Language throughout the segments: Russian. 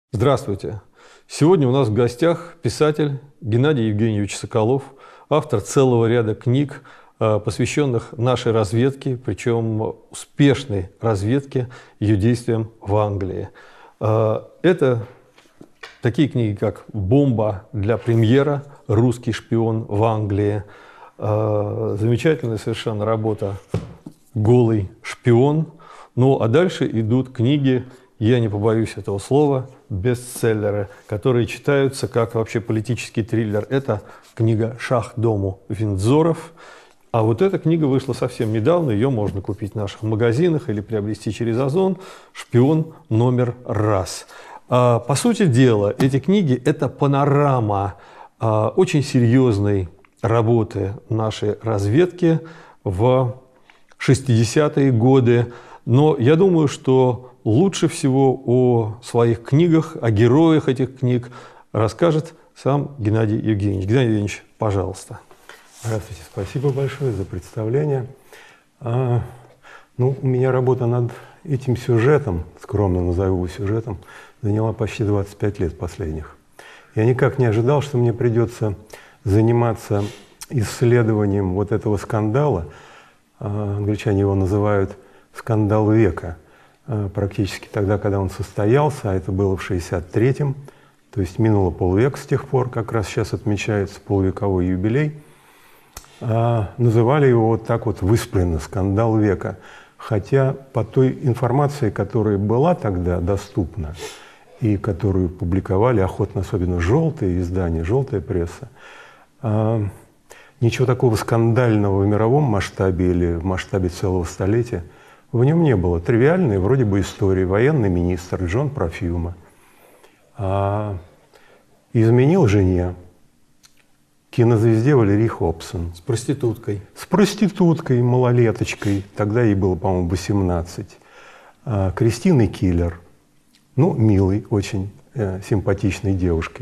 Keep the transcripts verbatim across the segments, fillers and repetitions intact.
Здравствуйте! Сегодня у нас в гостях писатель Геннадий Евгеньевич Соколов, автор целого ряда книг, посвященных нашей разведке, причем успешной разведке ее действиям в Англии. Это такие книги, как «Бомба для премьера», «Русский шпион в Англии», замечательная совершенно работа «Голый шпион». Ну а дальше идут книги, я не побоюсь этого слова, бестселлеры, которые читаются как вообще политический триллер. Это книга «Шах дому Виндзоров». А вот эта книга вышла совсем недавно, ее можно купить в наших магазинах или приобрести через Озон. «Шпион номер раз». А, по сути дела, эти книги – это панорама а, очень серьезной работы нашей разведки в шестидесятые годы. Но я думаю, что лучше всего о своих книгах, о героях этих книг расскажет сам Геннадий Евгеньевич. Геннадий Евгеньевич, пожалуйста. Здравствуйте, спасибо большое за представление. А, ну, у меня работа над этим сюжетом, скромно назову его сюжетом, заняла почти двадцать пять лет последних. Я никак не ожидал, что мне придется заниматься исследованием вот этого скандала. А, англичане его называют «скандал века». Практически тогда, когда он состоялся, а это было в шестьдесят третьем, то есть минуло полвека с тех пор, как раз сейчас отмечается полувековой юбилей, а, называли его вот так вот выспренно «скандал века». Хотя по той информации, которая была тогда доступна и которую публиковали охотно, особенно желтые издания, желтая пресса, а, ничего такого скандального в мировом масштабе или в масштабе целого столетия в нем не было. Тривиальные вроде бы истории. Военный министр Джон Профьюма а, изменил жене, кинозвезде Валерии Хобсон. С проституткой. С проституткой, малолеточкой. Тогда ей было, по-моему, восемнадцать. А, Кристиной Киллер. Ну, милой, очень э, симпатичной девушкой.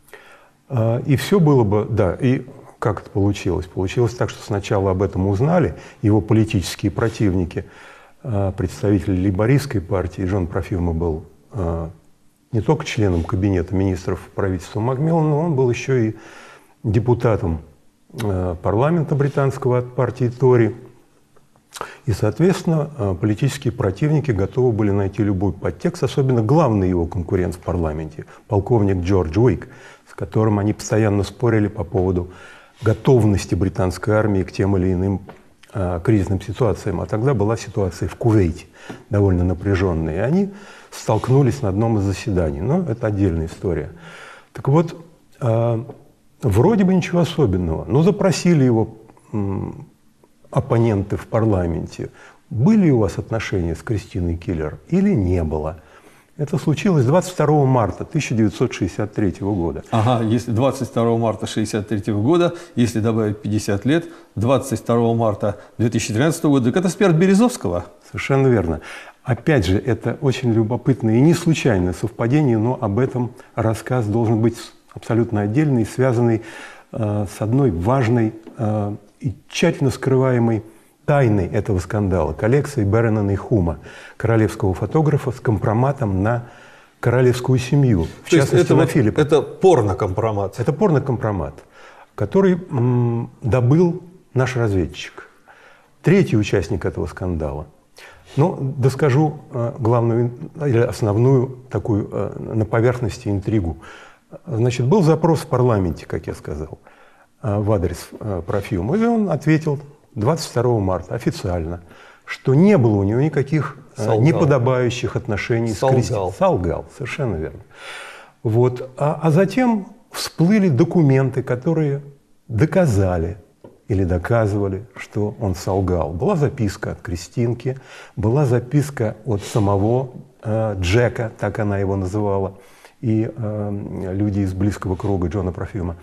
А, и все было бы, да, и как это получилось? Получилось так, что сначала об этом узнали его политические противники, представитель лейбористской партии. Джон Профьюма был а, не только членом кабинета министров правительства Макмиллана, но он был еще и депутатом а, парламента британского от партии Тори. И, соответственно, а, политические противники готовы были найти любой подтекст, особенно главный его конкурент в парламенте, полковник Джордж Уик, с которым они постоянно спорили по поводу готовности британской армии к тем или иным кризисным ситуациям, а тогда была ситуация в Кувейте довольно напряженная, и они столкнулись на одном из заседаний. Но это отдельная история. Так вот, э, вроде бы ничего особенного, но запросили его э, оппоненты в парламенте. Были у вас отношения с Кристиной Киллер или не было? Это случилось двадцать второго марта тысяча девятьсот шестьдесят третьего года. Ага, если двадцать второго марта шестьдесят третьего года, если добавить пятьдесят лет, двадцать второго марта две тысячи тринадцатого года, так это смерть Березовского. Совершенно верно. Опять же, это очень любопытное и не случайное совпадение, но об этом рассказ должен быть абсолютно отдельный, связанный э, с одной важной э, и тщательно скрываемой тайной этого скандала, коллекцией Беренона и Хума, королевского фотографа с компроматом на королевскую семью, в То частности, это, на вот, Филиппа. это порно-компромат. Это порно-компромат, который м, добыл наш разведчик. Третий участник этого скандала. Но доскажу э, главную, или основную такую э, на поверхности интригу. Значит, был запрос в парламенте, как я сказал, э, в адрес э, Профьюма, и он ответил двадцать второго марта официально, что не было у него никаких Солгал. неподобающих отношений Солгал. с Кристиной. Солгал, совершенно верно. Вот. А, а затем всплыли документы, которые доказали или доказывали, что он солгал. Была записка от Кристинки, была записка от самого э, Джека, так она его называла, и э, люди из близкого круга Джона Профьюма,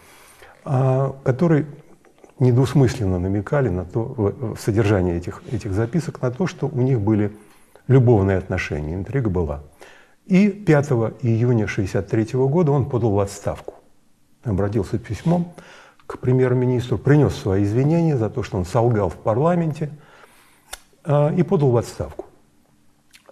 э, который недвусмысленно намекали на то, в содержании этих, этих записок, на то, что у них были любовные отношения, интрига была. И пятого июня шестьдесят третьего года он подал в отставку. Обратился письмом к премьер-министру, принес свои извинения за то, что он солгал в парламенте, и подал в отставку.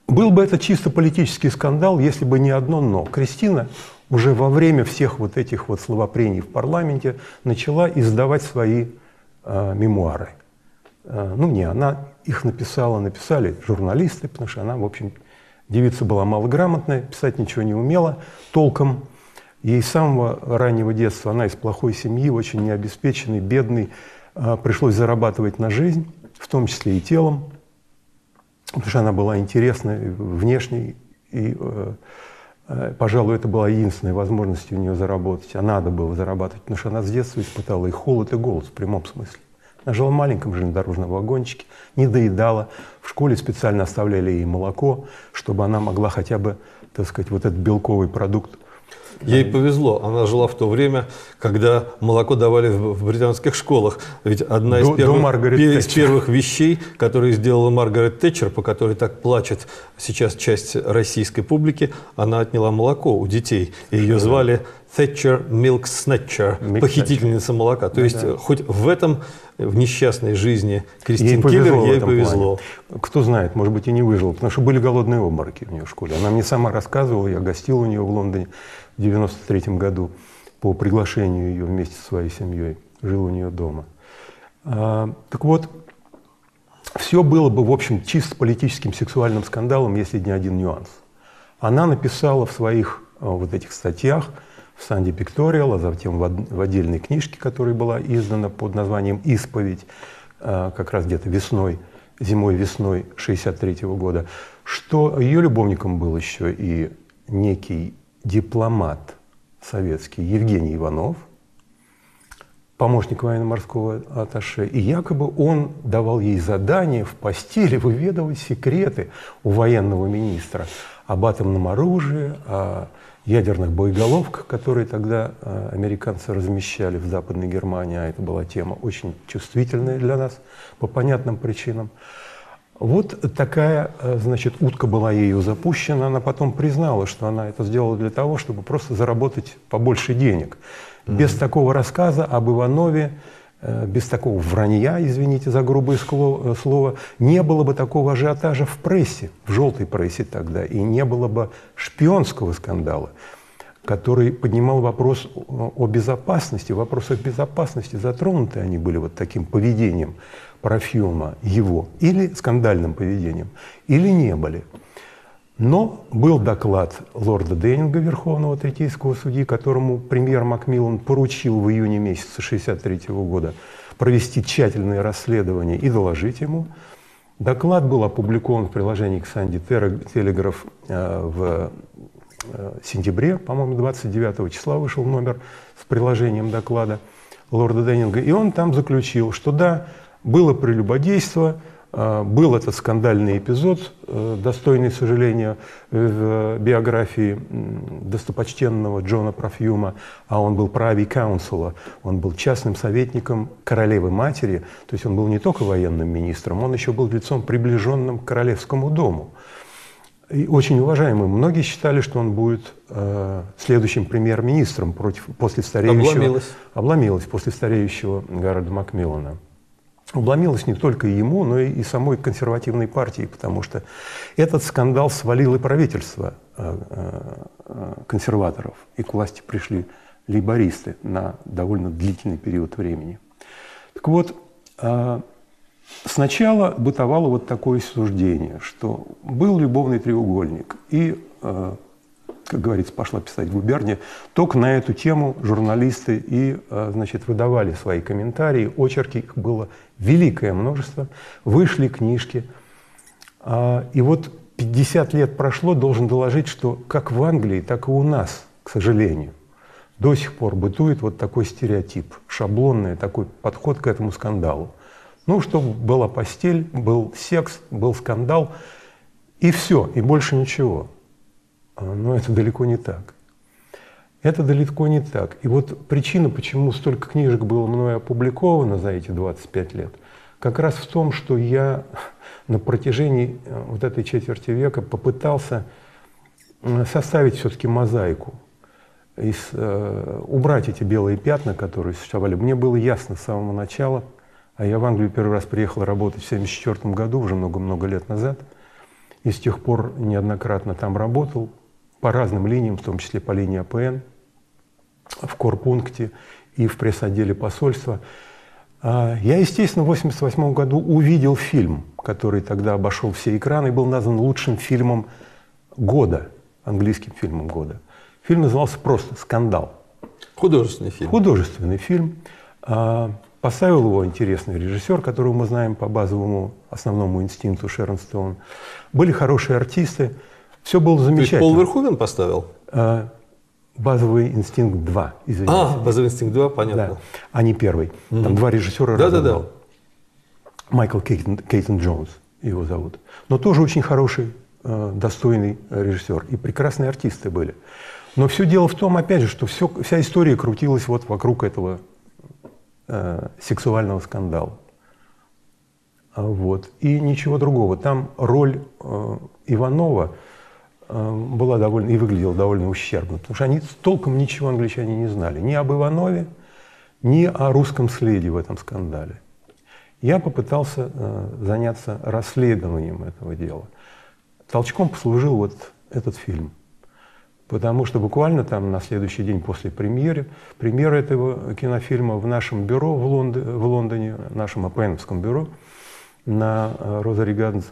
Был бы это чисто политический скандал, если бы не одно «но». Кристина уже во время всех вот этих вот словопрений в парламенте начала издавать свои э, мемуары. Э, ну, не она их написала, написали журналисты, потому что она, в общем, девица была малограмотная, писать ничего не умела толком. Ей с самого раннего детства, она из плохой семьи, очень необеспеченной, бедной, э, пришлось зарабатывать на жизнь, в том числе и телом. Потому что она была интересной внешней, и, э, э, пожалуй, это была единственная возможность у нее заработать. А надо было зарабатывать, потому что она с детства испытала и холод, и голод в прямом смысле. Она жила в маленьком железнодорожном вагончике, не доедала. В школе специально оставляли ей молоко, чтобы она могла хотя бы, так сказать, вот этот белковый продукт. Ей повезло, она жила в то время, когда молоко давали в британских школах. Ведь одна из, До, первых, до из первых вещей, которые сделала Маргарет Тэтчер, по которой так плачет сейчас часть российской публики, она отняла молоко у детей. И ее звали Тэтчер Milk Snatcher, похитительница молока. То да, есть да. хоть в этом, в несчастной жизни Кристин Киллер, ей повезло. Плане. Кто знает, может быть, и не выжил, потому что были голодные обмороки у нее в школе. Она мне сама рассказывала, я гостил у нее в Лондоне в девяносто третьем году по приглашению ее вместе со своей семьей, жил у нее дома. А, так вот, все было бы, в общем, чисто политическим сексуальным скандалом, если не один нюанс. Она написала в своих вот этих статьях в Sunday Pictorial, а затем в отдельной книжке, которая была издана под названием «Исповедь», как раз где-то весной, зимой-весной шестьдесят третьего года, что ее любовником был еще и некий дипломат советский Евгений Иванов, помощник военно-морского атташе, и якобы он давал ей задание в постели выведывать секреты у военного министра об атомном оружии, о ядерных боеголовках, которые тогда э, американцы размещали в Западной Германии, а это была тема очень чувствительная для нас по понятным причинам. Вот такая, значит, утка была ею запущена. Она потом признала, что она это сделала для того, чтобы просто заработать побольше денег. Mm-hmm. Без такого рассказа об Иванове, без такого вранья, извините за грубое слово, не было бы такого ажиотажа в прессе, в желтой прессе тогда, и не было бы шпионского скандала, который поднимал вопрос о безопасности. В вопросах безопасности затронуты они были вот таким поведением Парфюма его, или скандальным поведением, или не были. Но был доклад лорда Деннинга, верховного третейского судьи, которому премьер Макмиллан поручил в июне месяце шестьдесят третьего года провести тщательное расследование и доложить ему. Доклад был опубликован в приложении к Sunday Telegraph в сентябре, по-моему, двадцать девятого числа вышел номер с приложением доклада лорда Деннинга, и он там заключил, что да, было прелюбодейство, был этот скандальный эпизод, достойный сожаления в биографии достопочтенного Джона Парфюма, а он был прави каунсела, он был частным советником королевы-матери, то есть он был не только военным министром, он еще был лицом, приближенным к королевскому дому. И очень уважаемым. Многие считали, что он будет э, следующим премьер-министром против, после стареющего... Обломилось. Обломилось после стареющего Гарольда Макмиллана. Обломилось не только ему, но и, и самой консервативной партии, потому что этот скандал свалил и правительство э, э, консерваторов, и к власти пришли лейбористы на довольно длительный период времени. Так вот, э, сначала бытовало вот такое суждение, что был любовный треугольник, и, э, как говорится, пошла писать губерния, только на эту тему журналисты и, э, значит, выдавали свои комментарии, очерки, их было великое множество, вышли книжки. Э, и вот пятьдесят лет прошло, должен доложить, что как в Англии, так и у нас, к сожалению, до сих пор бытует вот такой стереотип, шаблонный такой подход к этому скандалу. Ну, чтобы была постель, был секс, был скандал, и все, и больше ничего. Но это далеко не так. Это далеко не так. И вот причина, почему столько книжек было мной опубликовано за эти двадцать пять лет, как раз в том, что я на протяжении вот этой четверти века попытался составить все-таки мозаику, из, э, убрать эти белые пятна, которые существовали. Мне было ясно с самого начала, а я в Англию первый раз приехал работать в семьдесят четвёртом году, уже много-много лет назад, и с тех пор неоднократно там работал по разным линиям, в том числе по линии А П Н, в корпункте и в пресс-отделе посольства. Я, естественно, в восемьдесят восьмом году увидел фильм, который тогда обошел все экраны и был назван лучшим фильмом года, английским фильмом года. Фильм назывался просто «Скандал». Художественный фильм. Художественный фильм. Поставил его интересный режиссер, которого мы знаем по базовому основному инстинкту, Шерон Стоун. Были хорошие артисты. Все было замечательно. То есть Пол Верховен поставил? «Базовый инстинкт два», извините. А, «Базовый инстинкт два», понятно. Да, а не первый. Mm-hmm. Там два режиссера. Да, да, да. Майкл Кейтон, Кейтон Джонс его зовут. Но тоже очень хороший, э, достойный режиссер. И прекрасные артисты были. Но все дело в том, опять же, что все, вся история крутилась вот вокруг этого э, сексуального скандала. Вот. И ничего другого. Там роль э, Иванова была довольно, и выглядела довольно ущербно, потому что они толком ничего англичане не знали. Ни об Иванове, ни о русском следе в этом скандале. Я попытался э, заняться расследованием этого дела. Толчком послужил вот этот фильм. Потому что буквально там на следующий день после премьеры, премьеры этого кинофильма в нашем бюро в, Лонд... в Лондоне, нашем А П Н-овском бюро на Розари Гарденс,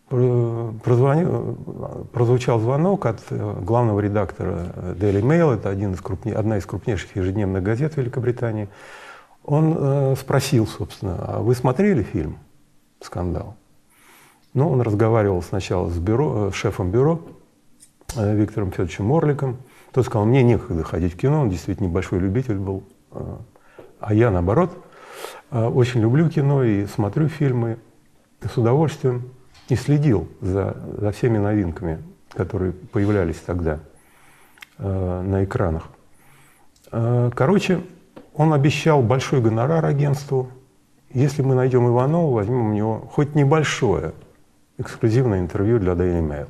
прозвучал звонок от главного редактора Daily Mail, это один из крупней, одна из крупнейших ежедневных газет Великобритании. Он э, спросил, собственно, а вы смотрели фильм «Скандал»? Ну, он разговаривал сначала с, бюро, с шефом бюро э, Виктором Федоровичем Морликом. Тот сказал, мне некогда ходить в кино, он действительно небольшой любитель был. Э, а я, наоборот, э, очень люблю кино и смотрю фильмы с удовольствием. И следил за, за всеми новинками, которые появлялись тогда э, на экранах. Э, короче, он обещал большой гонорар агентству. Если мы найдем Иванова, возьмем у него хоть небольшое эксклюзивное интервью для Daily Mail.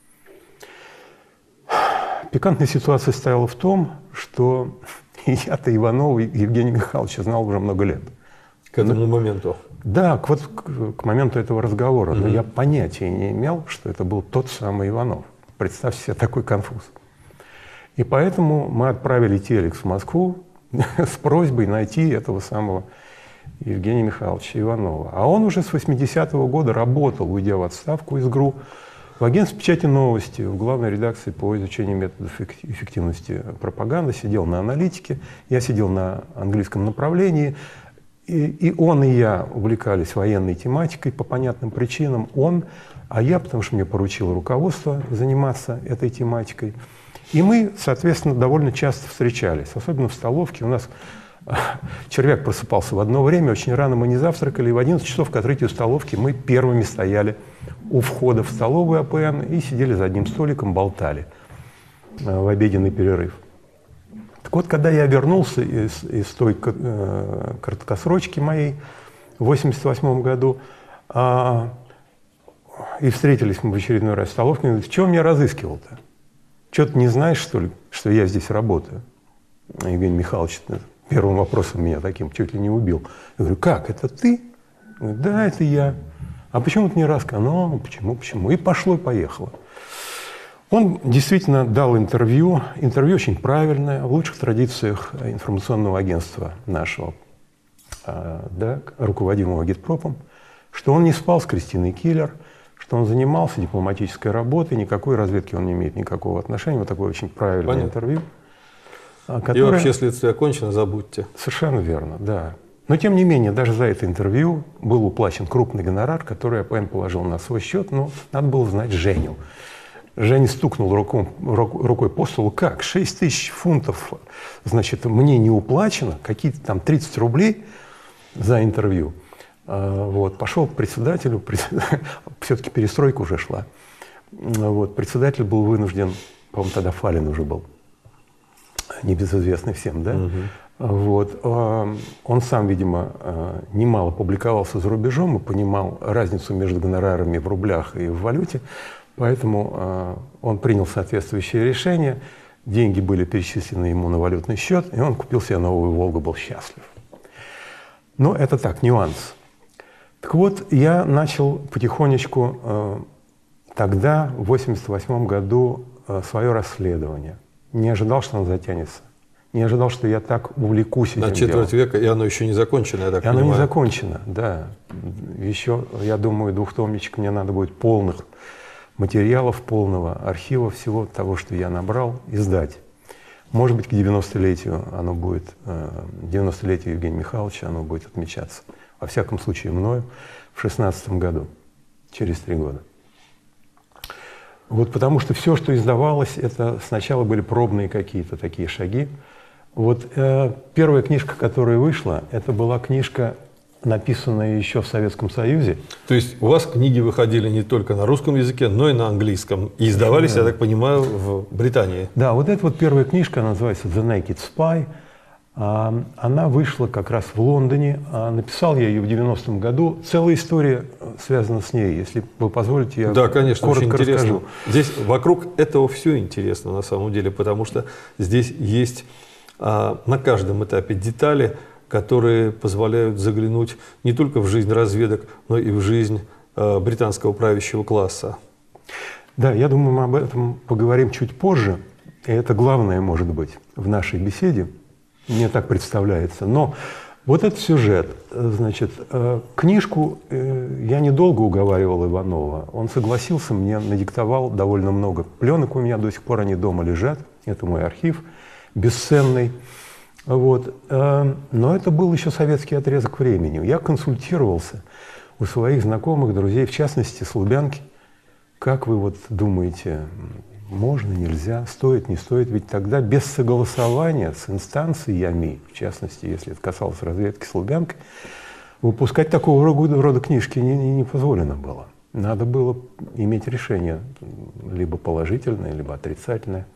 Пикантная ситуация стояла в том, что я-то Иванова Евгения Михайловича знал уже много лет. К этому моменту. Да, к, вот, к, к моменту этого разговора. Mm-hmm. Но я понятия не имел, что это был тот самый Иванов. Представьте себе такой конфуз. И поэтому мы отправили телекс в Москву с просьбой найти этого самого Евгения Михайловича Иванова. А он уже с восьмидесятого года работал, уйдя в отставку из ГРУ, в агентстве печати новости, в главной редакции по изучению методов эффективности пропаганды, сидел на аналитике, я сидел на английском направлении. И, и он, и я увлекались военной тематикой по понятным причинам. Он, а я, потому что мне поручило руководство заниматься этой тематикой. И мы, соответственно, довольно часто встречались, особенно в столовке. У нас червяк просыпался в одно время, очень рано мы не завтракали. И в одиннадцать часов к открытию столовки мы первыми стояли у входа в столовую А П Н и сидели за одним столиком, болтали в обеденный перерыв. Так вот, когда я вернулся из, из той э, краткосрочки моей в восемьдесят восьмом году, э, и встретились мы в очередной раз в столовке, он говорит, чего меня разыскивал-то? Чего ты не знаешь, что ли, что я здесь работаю? Евгений Михайлович первым вопросом меня таким чуть ли не убил. Я говорю, как, это ты? Он говорит, да, это я. А почему ты не рассказал? Ну, почему, почему? И пошло, и поехало. Он действительно дал интервью, интервью очень правильное, в лучших традициях информационного агентства нашего, да, руководимого Агитпропом, что он не спал с Кристиной Киллер, что он занимался дипломатической работой, никакой разведки он не имеет никакого отношения. Вот такое очень правильное Понятно. интервью. Которое... И вообще следствие окончено, забудьте. Совершенно верно, да. Но тем не менее, даже за это интервью был уплачен крупный гонорар, который А П Н положил на свой счет, но надо было знать Женю. Женя стукнул рукой, рукой по столу. Как? шесть тысяч фунтов, значит, мне не уплачено, какие-то там тридцать рублей за интервью. Вот. Пошел к председателю, все-таки перестройка уже шла. Вот. Председатель был вынужден, по-моему, тогда Фалин уже был, небезызвестный всем, да? Угу. Вот. Он сам, видимо, немало публиковался за рубежом и понимал разницу между гонорарами в рублях и в валюте. Поэтому э, он принял соответствующее решение, деньги были перечислены ему на валютный счет, и он купил себе новую «Волгу», был счастлив. Но это так, нюанс. Так вот, я начал потихонечку э, тогда, в восемьдесят восьмом году, свое расследование. Не ожидал, что оно затянется. Не ожидал, что я так увлекусь этим На четверть делом. века, и оно еще не закончено, я так и оно понимаю. не закончено, да. Еще, я думаю, двухтомничек мне надо будет полных материалов, полного архива всего того, что я набрал, издать. Может быть, к девяностолетию оно будет, девяностолетию Евгения Михайловича оно будет отмечаться. Во всяком случае, мною в шестнадцатом году, через три года. Вот потому что все, что издавалось, это сначала были пробные какие-то такие шаги. Вот э, первая книжка, которая вышла, это была книжка, написанная еще в Советском Союзе. То есть у вас книги выходили не только на русском языке, но и на английском. И издавались, да. я так понимаю, в Британии. Да, вот эта вот первая книжка, она называется «The Naked Spy». Она вышла как раз в Лондоне. Написал я ее в девяностом году. Целая история связана с ней. Если вы позволите, я Да, конечно, очень коротко интересно. расскажу. Здесь вокруг этого все интересно на самом деле, потому что здесь есть а, на каждом этапе детали, которые позволяют заглянуть не только в жизнь разведок, но и в жизнь а, британского правящего класса. Да, я думаю, мы об этом поговорим чуть позже. И это главное, может быть, в нашей беседе. Мне так представляется. Но вот этот сюжет, значит, книжку я недолго уговаривал Иванова. Он согласился, мне надиктовал довольно много пленок. У меня до сих пор они дома лежат. Это мой архив бесценный. Вот. Но это был еще советский отрезок времени. Я консультировался у своих знакомых, друзей, в частности, с Лубянки. Как вы вот думаете, можно, нельзя, стоит, не стоит? Ведь тогда без согласования с инстанциями, в частности, если это касалось разведки с Лубянкой, выпускать такого рода книжки не, не, не позволено было. Надо было иметь решение либо положительное, либо отрицательное.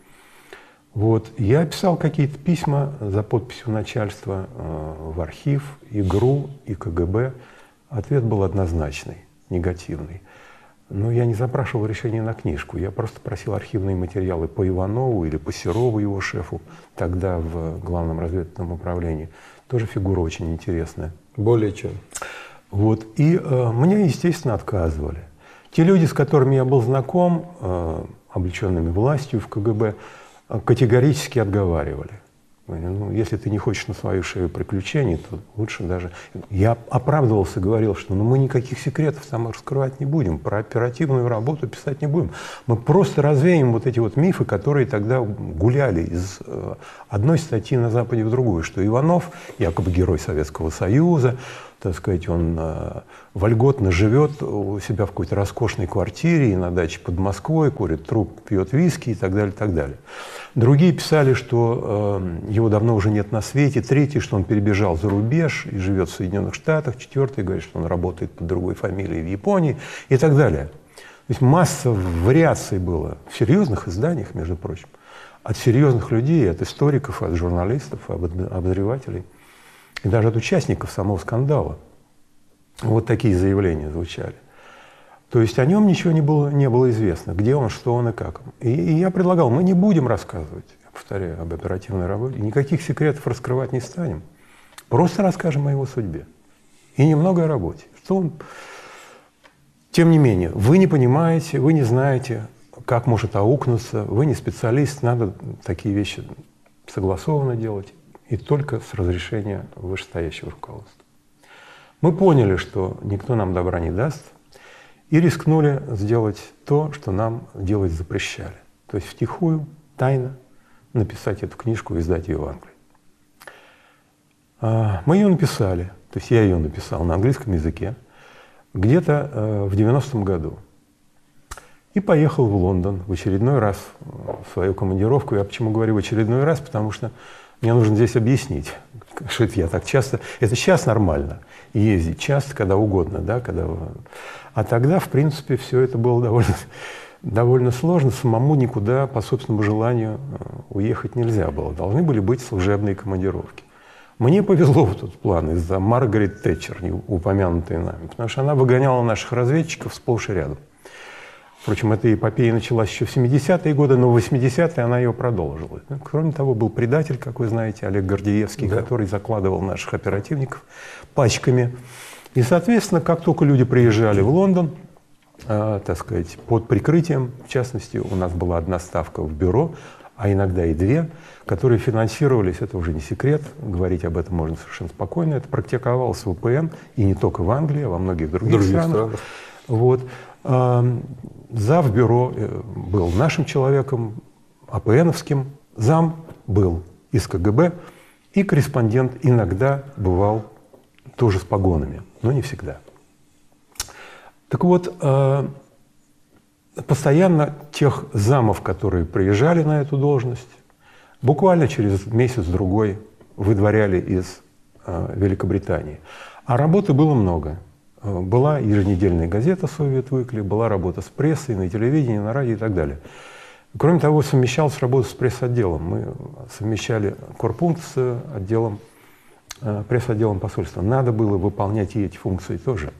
Вот. Я писал какие-то письма за подписью начальства э, в архив, и ГРУ, и КГБ. Ответ был однозначный, негативный. Но я не запрашивал решения на книжку. Я просто просил архивные материалы по Иванову или по Серову, его шефу, тогда в Главном разведывательном управлении. Тоже фигура очень интересная. Более чем. Вот. И э, мне, естественно, отказывали. Те люди, с которыми я был знаком, э, облеченными властью в КГБ, э, категорически отговаривали. Ну, если ты не хочешь на свою шею приключений, то лучше даже… Я оправдывался, говорил, что ну, мы никаких секретов там раскрывать не будем, про оперативную работу писать не будем. Мы просто развеем вот эти вот мифы, которые тогда гуляли из э, одной статьи на Западе в другую, что Иванов, якобы герой Советского Союза, так сказать, он э, вольготно живет у себя в какой-то роскошной квартире и на даче под Москвой, курит трубку, пьет виски и так далее, и так далее. Другие писали, что э, его давно уже нет на свете. Третий, что он перебежал за рубеж и живет в Соединенных Штатах. Четвертый говорит, что он работает под другой фамилией в Японии и так далее. То есть масса вариаций было в серьезных изданиях, между прочим, от серьезных людей, от историков, от журналистов, от обозревателей и даже от участников самого скандала. Вот такие заявления звучали. То есть о нем ничего не было, не было известно, где он, что он и как. И, и я предлагал, мы не будем рассказывать, я повторяю, об оперативной работе, никаких секретов раскрывать не станем, просто расскажем о его судьбе и немного о работе. Что он… Тем не менее, вы не понимаете, вы не знаете, как может аукнуться, вы не специалист, надо такие вещи согласованно делать и только с разрешения вышестоящего руководства. Мы поняли, что никто нам добра не даст, и рискнули сделать то, что нам делать запрещали. То есть втихую, тайно написать эту книжку и издать ее в Англии. Мы ее написали, то есть я ее написал на английском языке, где-то в девяностом году. И поехал в Лондон в очередной раз в свою командировку. Я почему говорю в очередной раз? Потому что мне нужно здесь объяснить, что это я так часто… Это сейчас нормально ездить, часто, когда угодно, да, когда… А тогда, в принципе, все это было довольно, довольно сложно. Самому никуда по собственному желанию уехать нельзя было. Должны были быть служебные командировки. Мне повезло в тот план из-за Маргарет Тэтчер, не упомянутой нами, потому что она выгоняла наших разведчиков сплошь и рядом. Впрочем, эта эпопея началась еще в семидесятые годы, но в восьмидесятые она ее продолжила. Кроме того, был предатель, как вы знаете, Олег Гордеевский, да, который закладывал наших оперативников пачками. И, соответственно, как только люди приезжали в Лондон, э, так сказать, под прикрытием, в частности, у нас была одна ставка в бюро, а иногда и две, которые финансировались, это уже не секрет, говорить об этом можно совершенно спокойно, это практиковалось в ВПН, и не только в Англии, а во многих других, других странах. странах. Вот. Зав бюро был нашим человеком, АПНовским, зам был из КГБ, и корреспондент иногда бывал тоже с погонами, но не всегда. Так вот, постоянно тех замов, которые приезжали на эту должность, буквально через месяц-другой выдворяли из Великобритании. А работы было много. Была еженедельная газета «Soviet Weekly», была работа с прессой, на телевидении, на радио и так далее. Кроме того, совмещалась работа с пресс-отделом. Мы совмещали корпункт с отделом, пресс-отделом посольства. Надо было выполнять и эти функции тоже.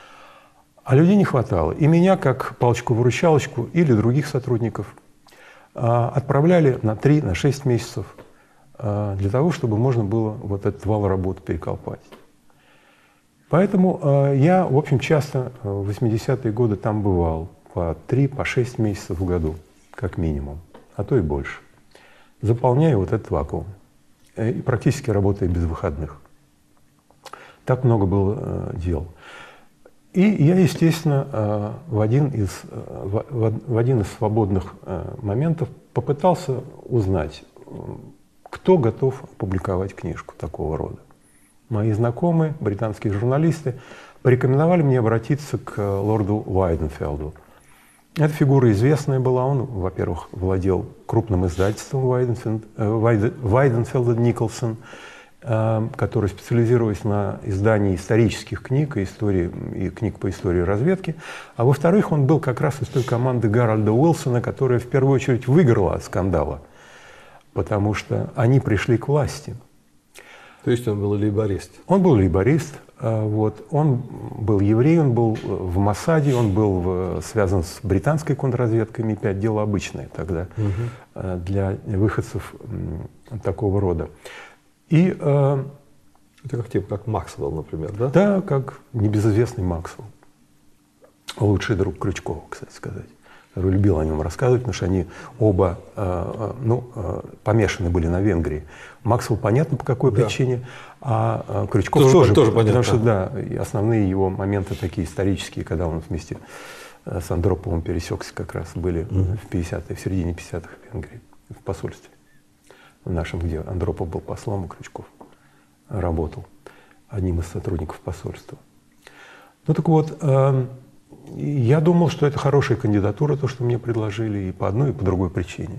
А людей не хватало. И меня, как палочку-выручалочку, или других сотрудников, отправляли на три, на шесть месяцев для того, чтобы можно было вот этот вал работы переколпать. Поэтому э, я, в общем, часто в восьмидесятые годы там бывал по три, по шесть месяцев в году, как минимум, а то и больше, заполняя вот этот вакуум и практически работая без выходных. Так много было э, дел. И я, естественно, э, в, один из, э, в, в один из свободных э, моментов попытался узнать, кто готов опубликовать книжку такого рода. Мои знакомые, британские журналисты, порекомендовали мне обратиться к лорду Вайденфелду. Эта фигура известная была. Он, во-первых, владел крупным издательством Вайденфелда Николсон, который специализировался на издании исторических книг и, истории, и книг по истории разведки. А во-вторых, он был как раз из той команды Гарольда Уилсона, которая в первую очередь выиграла от скандала, потому что они пришли к власти. То есть он был лейборист? Он был лейборист. Вот. Он был еврей, он был в Моссаде, он был связан с британской контрразведкой, эм пять, дело обычное тогда угу. для выходцев такого рода. И, это как типа как Максвелл, например, да? Да, как небезызвестный Максвелл. Лучший друг Крючкова, кстати сказать. Я любил о нем рассказывать, потому что они оба э, ну, э, помешаны были на Венгрии. Максвелл понятно по какой да. причине, а э, Крючков тоже, тоже, тоже понятно. Потому что да, и основные его моменты такие исторические, когда он вместе э, с Андроповым пересекся, как раз были угу. в пятидесятые, в середине пятидесятых в Венгрии, в посольстве в нашем, где Андропов был послом, и Крючков работал одним из сотрудников посольства. Ну так вот. Э, Я думал, что это хорошая кандидатура, то, что мне предложили, и по одной, и по другой причине.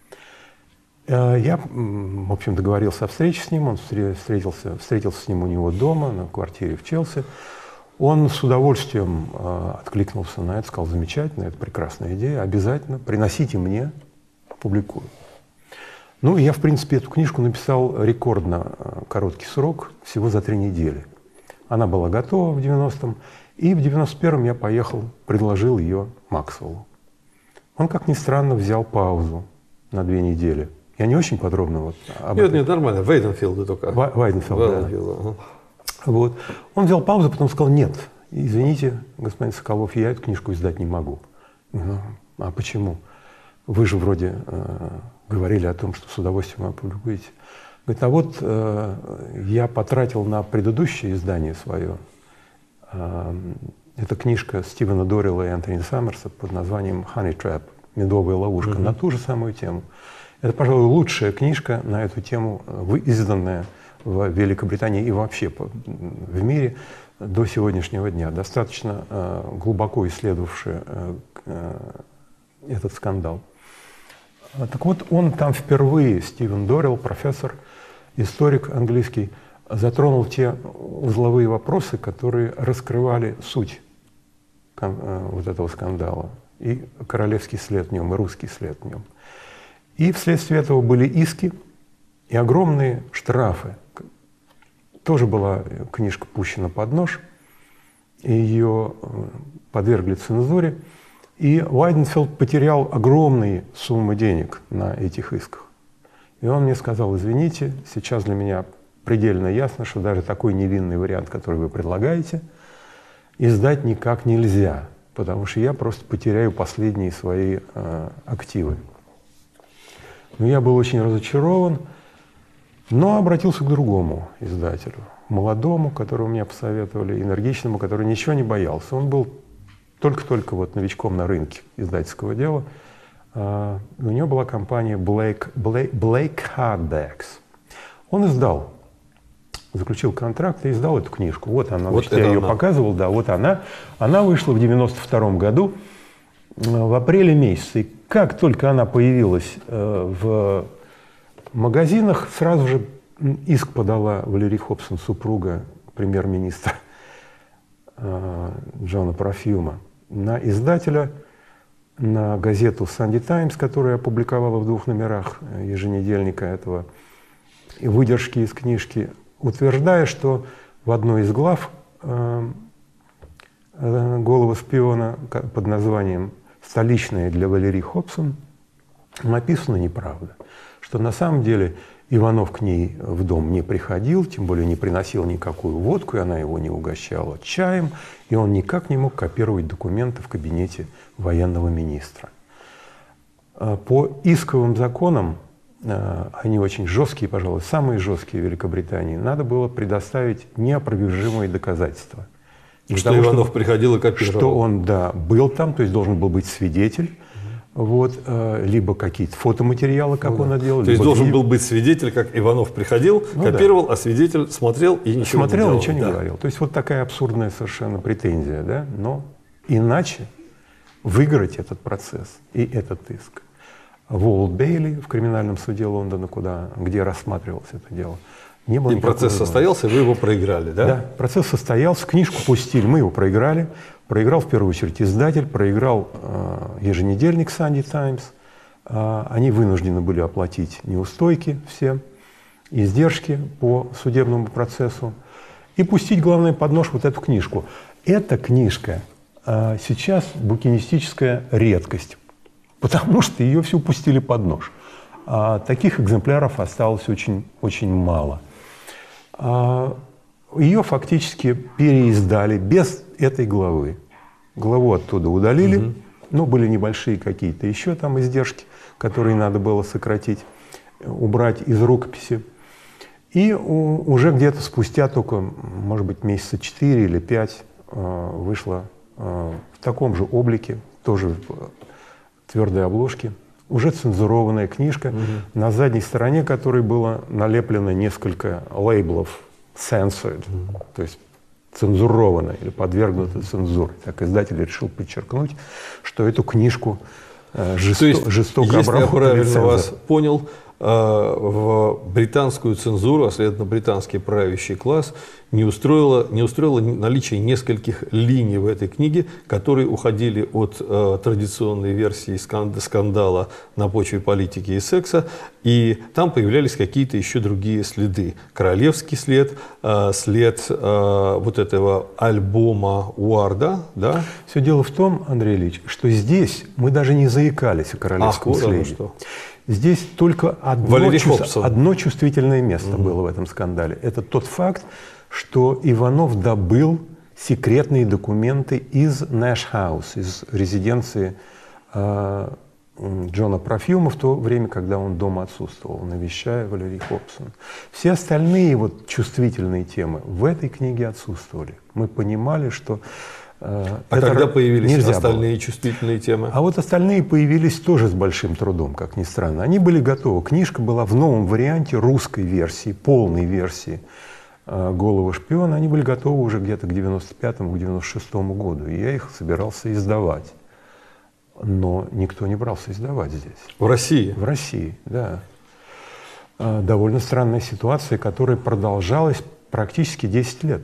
Я, в общем, договорился о встрече с ним, он встретился, встретился с ним у него дома, на квартире в Челси. Он с удовольствием откликнулся на это, сказал: замечательно, это прекрасная идея, обязательно приносите мне, публикую. Ну, я, в принципе, эту книжку написал рекордно короткий срок, всего за три недели. Она была готова в девяностом. И в девяносто первом я поехал, предложил ее Максвеллу. Он, как ни странно, взял паузу на две недели. Я не очень подробно вот об Нет, этом. Нет, нормально. Вайденфелда только. Вайденфелд, да. Ага. Вот. Он взял паузу, потом сказал: нет, извините, господин Соколов, я эту книжку издать не могу. Ну, а почему? Вы же вроде э, говорили о том, что с удовольствием опубликуете. Говорит: а вот э, я потратил на предыдущее издание свое. Это книжка Стивена Доррелла и Антони Саммерса под названием «Honey Trap» – «Медовая ловушка», mm-hmm. на ту же самую тему. Это, пожалуй, лучшая книжка на эту тему, изданная в Великобритании и вообще в мире до сегодняшнего дня, достаточно глубоко исследовавшая этот скандал. Так вот, он там впервые, Стивен Доррелл, профессор, историк английский, затронул те узловые вопросы, которые раскрывали суть вот этого скандала. И королевский след в нем, и русский след в нем. И вследствие этого были иски и огромные штрафы. Тоже была книжка пущена под нож, и ее подвергли цензуре. И Вайденфелд потерял огромные суммы денег на этих исках. И он мне сказал: извините, сейчас для меня предельно ясно, что даже такой невинный вариант, который вы предлагаете, издать никак нельзя. потому что я просто потеряю последние свои э, активы. Но я был очень разочарован, но обратился к другому издателю, молодому, которого мне посоветовали, энергичному, который ничего не боялся. Он был только-только вот новичком на рынке издательского дела. Uh, у него была компания Blake, Blake, Blake Hardbacks. Он издал, заключил контракт и издал эту книжку. Вот она, вот я ее она. показывал, да, вот она. Она вышла в девяносто втором году, в апреле месяце. И как только она появилась uh, в магазинах, сразу же иск подала Валерий Хобсон, супруга премьер-министра uh, Джона Парфьюма, на издателя, на газету Sunday Times, которая опубликовала в двух номерах еженедельника этого и выдержки из книжки, утверждая, что в одной из глав э, э, «Голова шпиона» под названием «Столичная для Валерии Хобсон» написана неправда, что на самом деле Иванов к ней в дом не приходил, тем более не приносил никакую водку, и она его не угощала чаем, и он никак не мог копировать документы в кабинете военного министра. По исковым законам, они очень жесткие, пожалуй, самые жесткие в Великобритании, надо было предоставить неопровержимые доказательства. Что того, Иванов что, приходил и копировал. Что он, да, был там, то есть должен был быть свидетель. Вот, либо какие-то фотоматериалы, как ну, он это делал. То есть должен был быть свидетель, как Иванов приходил, ну, копировал, да. а свидетель смотрел и ничего смотрел, не делал. ничего не да. говорил. То есть вот такая абсурдная совершенно претензия, да? Но иначе выиграть этот процесс и этот иск в Олд Бейли, в криминальном суде Лондона, куда, где рассматривалось это дело, не было. И процесс состоялся, вы его проиграли, да? Да, процесс состоялся, книжку пустили, мы его проиграли. Проиграл в первую очередь издатель, проиграл э, еженедельник Sunday Times. Э, они вынуждены были оплатить неустойки все, издержки по судебному процессу и пустить, главное, под нож вот эту книжку. Эта книжка э, сейчас букинистическая редкость, потому что ее всю пустили под нож. А таких экземпляров осталось очень, очень мало. А, ее фактически переиздали без этой главы. Главу оттуда удалили, угу. но были небольшие какие-то еще там издержки, которые надо было сократить, убрать из рукописи. И у, уже где-то спустя только, может быть, месяца четыре или пять э, вышла э, в таком же облике, тоже в твердой обложке, уже цензурованная книжка, угу. на задней стороне которой было налеплено несколько лейблов «censored», угу. то есть цензурованно или подвергнуто цензуре. Так издатель решил подчеркнуть, что эту книжку э, жесто, то есть, жестоко если я правильно цензор. вас понял, э, в британскую цензуру, а следовательно британский правящий класс, не устроило, не устроило наличие нескольких линий в этой книге, которые уходили от э, традиционной версии скандала на почве политики и секса, и там появлялись какие-то еще другие следы. Королевский след, э, след э, вот этого альбома Уарда. Да? Все дело в том, Андрей Ильич, что здесь мы даже не заикались о королевском Ах, следе. что. Здесь только одно, чувств... одно чувствительное место mm-hmm. было в этом скандале. Это тот факт, что Иванов добыл секретные документы из Нэш Хаус, из резиденции э, Джона Парфьюма в то время, когда он дома отсутствовал, навещая Валерий Хобсон. Все остальные вот чувствительные темы в этой книге отсутствовали. Мы понимали, что э, а это когда появились остальные было. чувствительные темы? А вот остальные появились тоже с большим трудом, как ни странно. Они были готовы. Книжка была в новом варианте русской версии, полной версии «Голова шпиона». Они были готовы уже где-то к девяносто пятому, к девяносто шестому году. И я их собирался издавать. Но никто не брался издавать здесь. В России? В России, да. Довольно странная ситуация, которая продолжалась практически десять лет.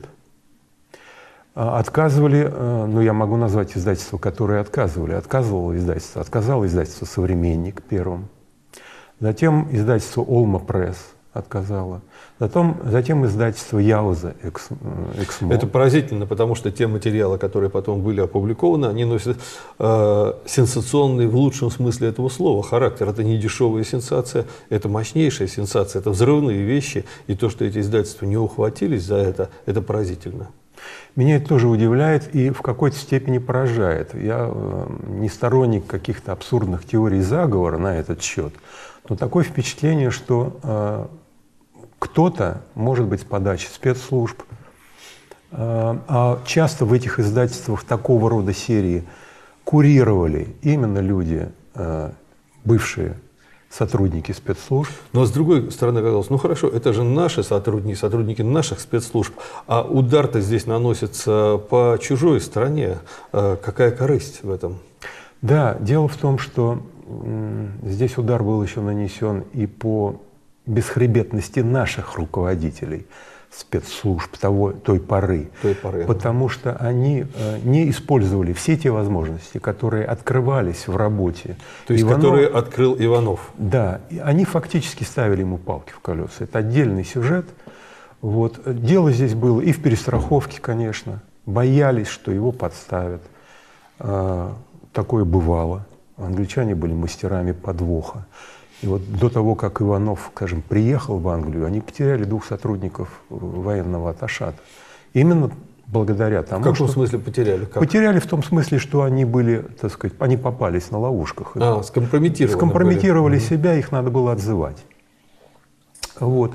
Отказывали, ну я могу назвать издательства, которые отказывали. Отказывало издательство, отказало издательство «Современник» первым. Затем издательство «Олма Пресс» отказало. Затем, затем издательство «Яуза Эксмо». Это поразительно, потому что те материалы, которые потом были опубликованы, они носят э, сенсационный в лучшем смысле этого слова характер. Это не дешевая сенсация, это мощнейшая сенсация, это взрывные вещи. И то, что эти издательства не ухватились за это, это поразительно. Меня это тоже удивляет и в какой-то степени поражает. Я э, не сторонник каких-то абсурдных теорий заговора на этот счет, но такое впечатление, что э, кто-то, может быть, с подачи спецслужб, э, а часто в этих издательствах такого рода серии курировали именно люди, э, бывшие сотрудники спецслужб. Но с другой стороны, казалось, ну хорошо, это же наши сотрудники, сотрудники наших спецслужб, а удар-то здесь наносится по чужой стране. Какая корысть в этом? Да, дело в том, что м, здесь удар был еще нанесен и по бесхребетности наших руководителей спецслужб того, той поры, той поры, потому что они э, не использовали все те возможности, которые открывались в работе. То есть, Иванов, которые открыл Иванов. Да, и они фактически ставили ему палки в колеса. Это отдельный сюжет. Вот. Дело здесь было и в перестраховке, конечно. Боялись, что его подставят. Э, такое бывало. Англичане были мастерами подвоха. И вот до того, как Иванов, скажем, приехал в Англию, они потеряли двух сотрудников военного атташата. Именно благодаря тому, в каком что… смысле потеряли? Как? Потеряли в том смысле, что они были, так сказать, они попались на ловушках. А, скомпрометированы. Скомпрометировали были. себя, их надо было отзывать. Вот.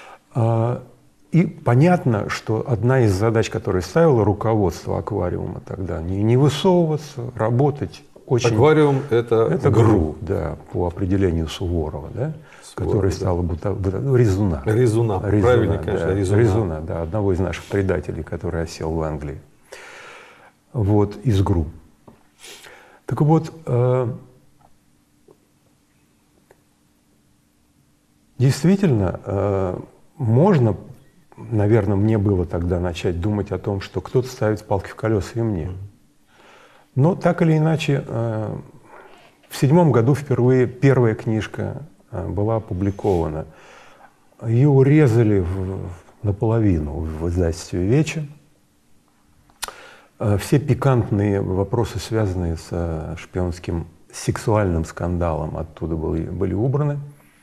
И понятно, что одна из задач, которую ставило руководство аквариума тогда, не, не высовываться, работать. Очень, аквариум — это, это ГРУ, ГРУ, да, по определению Суворова, да, Суворов, который да. стал бута, бута, ну, Резуна. Резуна, Резуна, правильно, да, конечно, Резуна. Резуна, да, одного из наших предателей, который осел в Англии. Вот, из ГРУ. Так вот, э, действительно, э, можно, наверное, мне было тогда начать думать о том, что кто-то ставит палки в колеса и мне. Но так или иначе, в седьмом году впервые первая книжка была опубликована. Ее урезали в, наполовину в издательстве «Вече». Все пикантные вопросы, связанные с шпионским сексуальным скандалом, оттуда были, были убраны.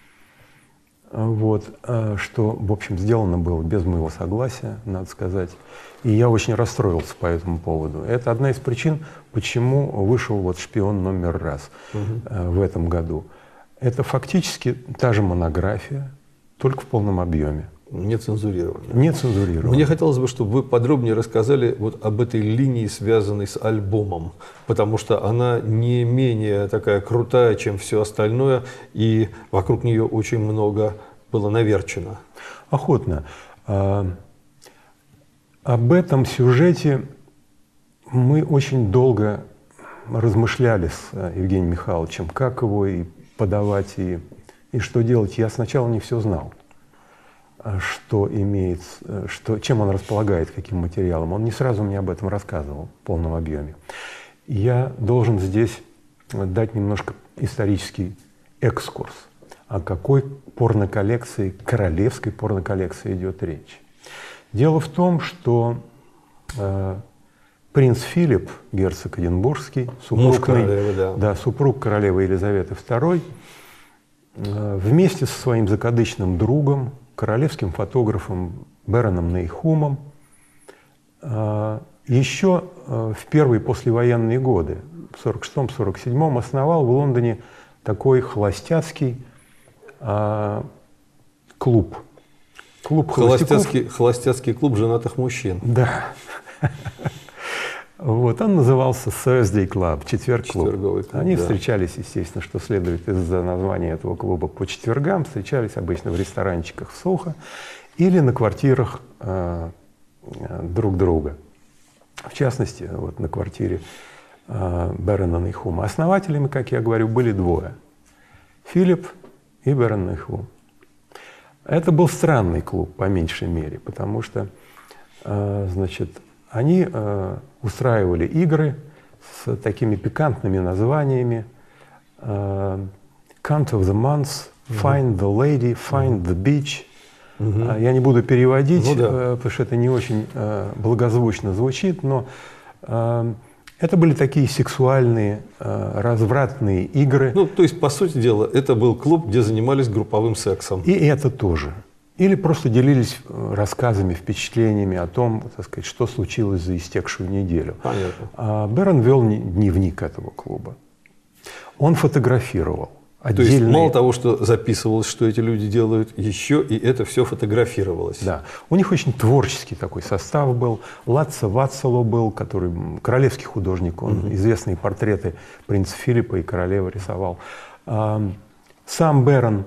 Вот, что, в общем, сделано было без моего согласия, надо сказать. И я очень расстроился по этому поводу. Это одна из причин, почему вышел вот «Шпион номер раз» угу. в этом году. Это фактически та же монография, только в полном объеме. Не цензурированная. Не цензурированная. Мне хотелось бы, чтобы вы подробнее рассказали вот об этой линии, связанной с альбомом, потому что она не менее такая крутая, чем все остальное, и вокруг нее очень много было наверчено. Охотно. Об этом сюжете мы очень долго размышляли с Евгением Михайловичем, как его и подавать, и, и что делать. Я сначала не все знал, что имеет, что, чем он располагает, каким материалом. Он не сразу мне об этом рассказывал в полном объеме. Я должен здесь дать немножко исторический экскурс, о какой порноколлекции, королевской порноколлекции идет речь. Дело в том, что э, принц Филипп, герцог Эдинбургский, супруг, королевы, да. Да, супруг королевы Елизаветы второй, э, вместе со своим закадычным другом, королевским фотографом Бероном Нейхумом, э, еще э, в первые послевоенные годы, в сорок шестом — сорок седьмом, основал в Лондоне такой холостяцкий э, клуб. Клуб холостяцкий, холостяцкий клуб женатых мужчин. Да. Вот, он назывался Thursday Club, четверг-клуб. клуб. Они да. встречались, естественно, что следует из-за названия этого клуба, по четвергам, встречались обычно в ресторанчиках в Сохо или на квартирах э, друг друга. В частности, вот на квартире э, Берона Нейхума. Основателями, как я говорю, были двое. Филипп и Берон Нейхум. Это был странный клуб, по меньшей мере, потому что, э, значит, они э, устраивали игры с такими пикантными названиями э, «Cunt of the Month», «Find the Lady», «Find the Beach». Угу. Я не буду переводить, ну, да. э, потому что это не очень э, благозвучно звучит, но э, это были такие сексуальные, э, развратные игры. Ну, то есть, по сути дела, это был клуб, где занимались групповым сексом. И это тоже. или просто делились рассказами, впечатлениями о том, так сказать, что случилось за истекшую неделю. Понятно. А Берон вел дневник этого клуба. Он фотографировал. То есть мало того, что записывалось, что эти люди делают, еще и это все фотографировалось. Да. У них очень творческий такой состав был. Лацо Вацело был, который королевский художник. Он угу. известные портреты принца Филиппа и королевы рисовал. Сам Берон,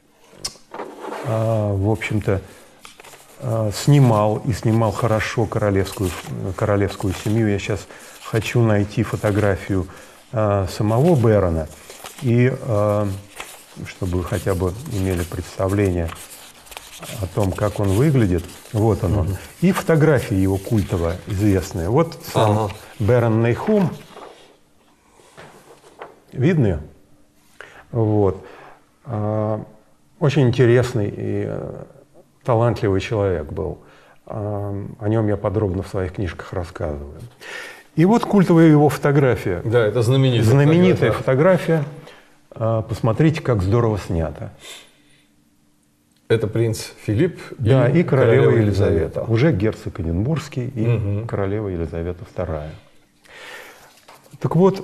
в общем-то, снимал и снимал хорошо королевскую, королевскую семью. Я сейчас хочу найти фотографию самого Берона. И чтобы вы хотя бы имели представление о том, как он выглядит, вот он. Угу. И фотографии его культовая, известная. Вот сам ага. Берон Нейхум. Видно ее? Вот. Очень интересный и талантливый человек был. О нем я подробно в своих книжках рассказываю. И вот культовая его фотография. Да, это знаменитая, знаменитая фотография. Посмотрите, как здорово снято. Это принц Филипп да, и, и королева, королева Елизавета. Елизавета. Уже герцог Эдинбургский и угу. королева Елизавета вторая. Так вот,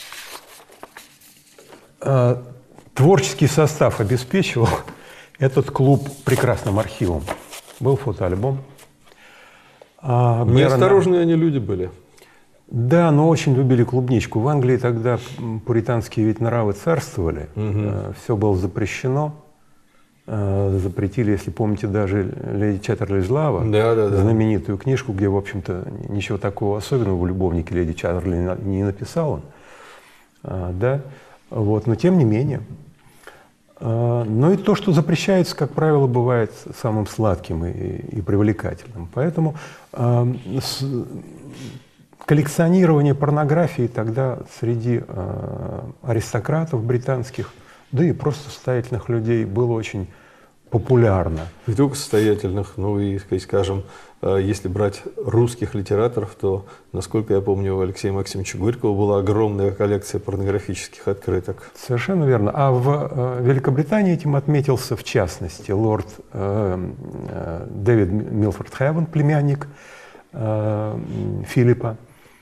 творческий состав обеспечивал этот клуб прекрасным архивом. Был фотоальбом. А неосторожные они люди были. Да, но очень любили клубничку. В Англии тогда пуританские ведь нравы царствовали. Угу. Все было запрещено. Запретили, если помните, даже «Леди Чаттерлей-Лава», да, да, да. знаменитую книжку, где, в общем-то, ничего такого особенного в «Любовнике леди Чаттерлей» не написал он. Да? Вот. Но тем не менее. Но и то, что запрещается, как правило, бывает самым сладким и, и привлекательным. Поэтому с, коллекционирование порнографии тогда среди э, аристократов британских, да и просто состоятельных людей было очень популярно. Не только состоятельных, но и, скажем, э, если брать русских литераторов, то, насколько я помню, у Алексея Максимовича Горького была огромная коллекция порнографических открыток. Совершенно верно. А в э, Великобритании этим отметился, в частности, лорд э, э, Дэвид Милфорд Хевен, племянник э, Филиппа.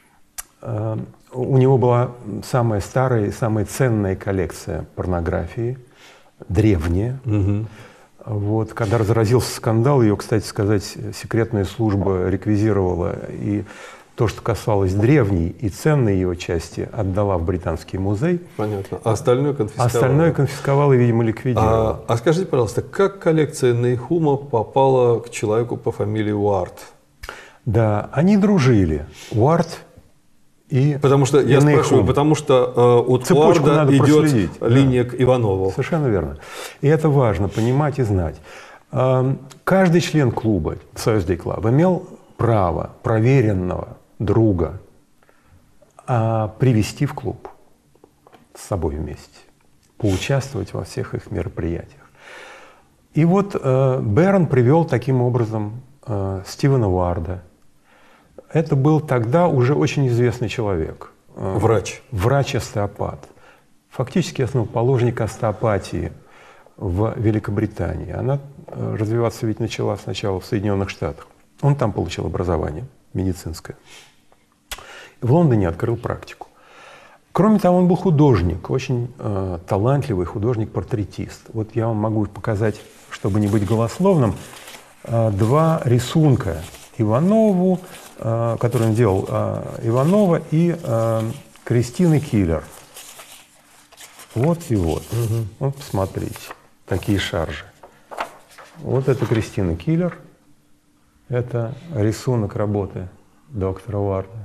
У него была самая старая и самая ценная коллекция порнографии, древняя. Угу. Вот. Когда разразился скандал, ее, кстати сказать, секретная служба реквизировала, и то, что касалось древней и ценной ее части, отдала в Британский музей. Понятно. А остальное конфисковала? Остальное конфисковала и, видимо, ликвидировала. А, а скажите, пожалуйста, как коллекция Нейхума попала к человеку по фамилии Уарт? Да, они дружили. Уарт и потому что, я Нейхум. спрашиваю, потому что э, от Цепочку Уарда надо идет проследить. линия Да. к Иванову. Совершенно верно. И это важно понимать и знать. Каждый член клуба, Thursday Club, имел право проверенного друга привести в клуб с собой вместе, поучаствовать во всех их мероприятиях. И вот Берон привел таким образом Стивена Уарда. Это был тогда уже очень известный человек. Врач. Врач-остеопат. Фактически основоположник остеопатии в Великобритании. Она развиваться ведь начала сначала в Соединенных Штатах. Он там получил образование медицинское. В Лондоне открыл практику. Кроме того, он был художник, очень э, талантливый художник-портретист. Вот я вам могу показать, чтобы не быть голословным, э, два рисунка Иванову, э, который он делал э, Иванова и э, Кристины Киллер. Вот и вот. Угу. Вот посмотрите, такие шаржи. Вот это Кристина Киллер. Это рисунок работы доктора Уарда.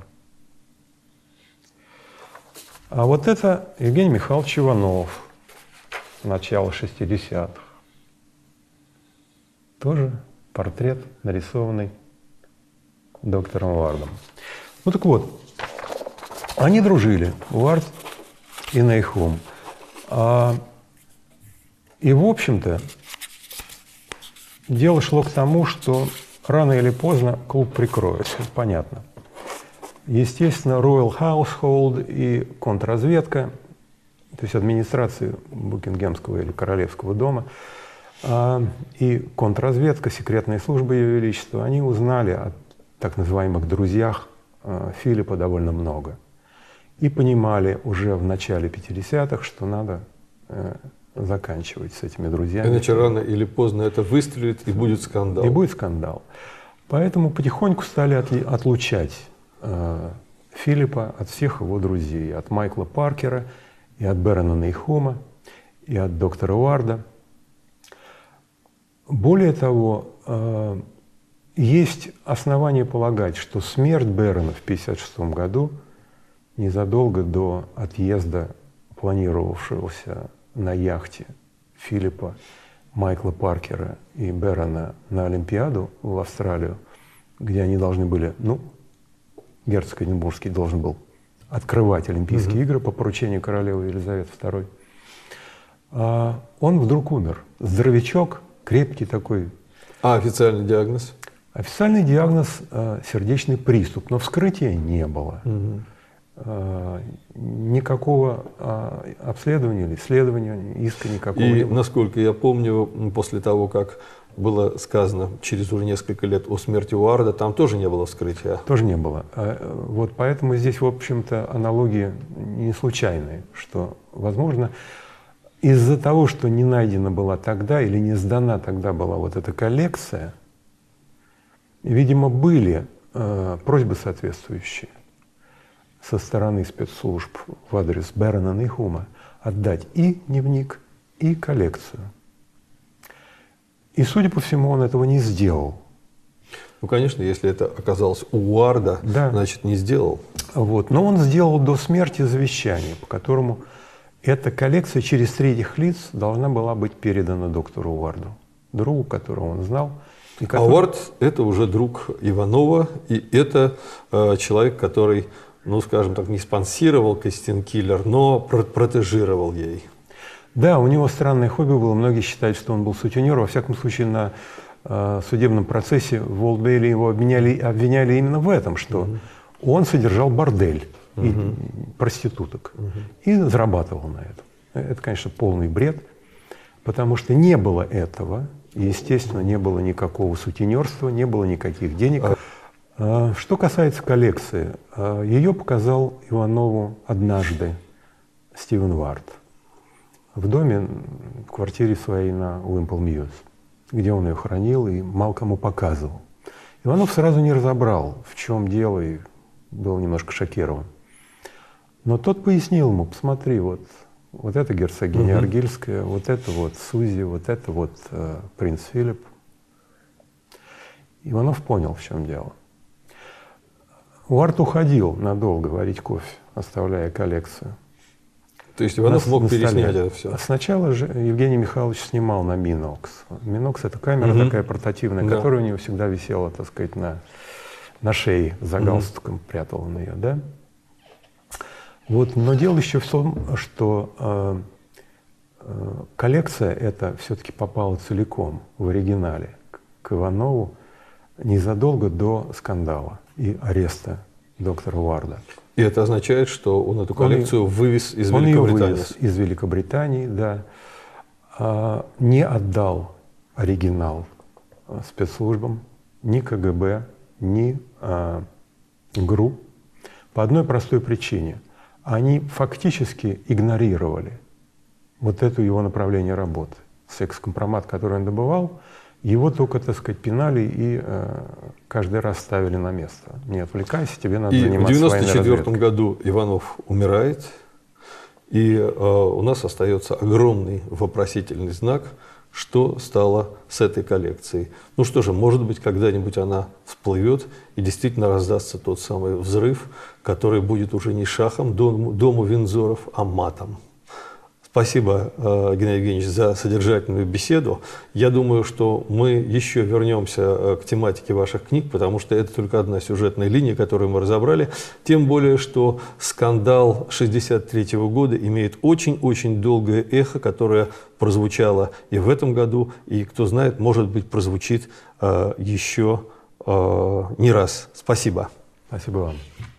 А вот это Евгений Михайлович Иванов, начало шестидесятых. Тоже портрет, нарисованный доктором Уардом. Ну так вот, они дружили, Уард и Нейхум. А, и, в общем-то, дело шло к тому, что рано или поздно клуб прикроется, это понятно. Естественно, Royal Household и контрразведка, то есть администрация Букингемского или Королевского дома, И контрразведка, секретные службы Ее Величества, они узнали о так называемых друзьях Филиппа довольно много. И понимали уже в начале пятидесятых, что надо заканчивать с этими друзьями. Иначе рано или поздно это выстрелит, и будет скандал. И будет скандал. Поэтому потихоньку стали отлучать э, Филиппа от всех его друзей. От Майкла Паркера, и от Бэрона Нейхума, и от доктора Уарда. Более того, э, есть основания полагать, что смерть Бэрона в тысяча девятьсот пятьдесят шестом году, незадолго до отъезда планировавшегося на яхте Филиппа, Майкла Паркера и Бэрона на Олимпиаду в Австралию, где они должны были, ну, герцог Эдинбургский должен был открывать Олимпийские mm-hmm. игры по поручению королевы Елизаветы второй, а он вдруг умер. Здоровячок, крепкий такой. А официальный диагноз? Официальный диагноз а, – сердечный приступ, но вскрытия не было. Mm-hmm. А, никакого а, обследования или исследования, иска никакого и, не было. Насколько я помню, после того, как было сказано через уже несколько лет о смерти Уарда, там тоже не было вскрытия. Тоже не было. А, вот поэтому здесь, в общем-то, аналогии не случайные, что, возможно, из-за того, что не найдена была тогда или не сдана тогда была вот эта коллекция, видимо, были э, просьбы соответствующие со стороны спецслужб в адрес Бэрона Нейхума отдать и дневник, и коллекцию. И, судя по всему, он этого не сделал. Ну, конечно, если это оказалось у Уарда, да. значит, не сделал. Вот. Но он сделал до смерти завещание, по которому эта коллекция через третьих лиц должна была быть передана доктору Уарду, другу, которого он знал. И который... А Уард – это уже друг Иванова, и это э, человек, который, ну, скажем так, не спонсировал Кристин Киллер, но протежировал ей. Да, у него странное хобби было. Многие считают, что он был сутенер. Во всяком случае, на э, судебном процессе в Олд-Бейли его обвиняли, обвиняли именно в этом, что mm-hmm. он содержал бордель и mm-hmm. проституток mm-hmm. и зарабатывал на этом. Это, конечно, полный бред, потому что не было этого. И, естественно, не было никакого сутенерства, не было никаких денег. А, что касается коллекции, ее показал Иванову однажды Стивен Вард в доме, в квартире своей на Уимпл-Мьюз, где он ее хранил и мало кому показывал. Иванов сразу не разобрал, в чем дело, и был немножко шокирован. Но тот пояснил ему: посмотри, вот, вот это герцогиня угу. Аргильская, вот это вот Сузи, вот это вот э, принц Филипп. Иванов понял, в чем дело. Уард уходил надолго варить кофе, оставляя коллекцию. То есть Иванов на, мог на переснять это все? Сначала же Евгений Михайлович снимал на Минокс. Минокс — это камера угу. такая портативная, да. которая у него всегда висела, так сказать, на, на шее, за галстуком, угу. прятал он ее, да? Вот, но дело еще в том, что э, э, коллекция эта все-таки попала целиком в оригинале к, к Иванову незадолго до скандала и ареста доктора Уарда. И это означает, что он эту коллекцию он, вывез из он Великобритании? Он ее вывез из Великобритании, да. А, не отдал оригинал спецслужбам, ни КГБ, ни а, ГРУ по одной простой причине. Они фактически игнорировали вот это его направление работы. Секс-компромат, который он добывал, его только, так сказать, пинали и э, каждый раз ставили на место. Не отвлекайся, тебе надо и заниматься своей разведкой. В девяносто четвёртом году Иванов умирает, и э, у нас остается огромный вопросительный знак, что стало с этой коллекцией. Ну что же, может быть, когда-нибудь она всплывет и действительно раздастся тот самый взрыв, который будет уже не шахом дому, дому Виндзоров, а матом. Спасибо, Геннадий Евгеньевич, за содержательную беседу. Я думаю, что мы еще вернемся к тематике ваших книг, потому что это только одна сюжетная линия, которую мы разобрали. Тем более, что скандал шестьдесят третьего года имеет очень-очень долгое эхо, которое прозвучало и в этом году, и, кто знает, может быть, прозвучит еще не раз. Спасибо. Спасибо вам.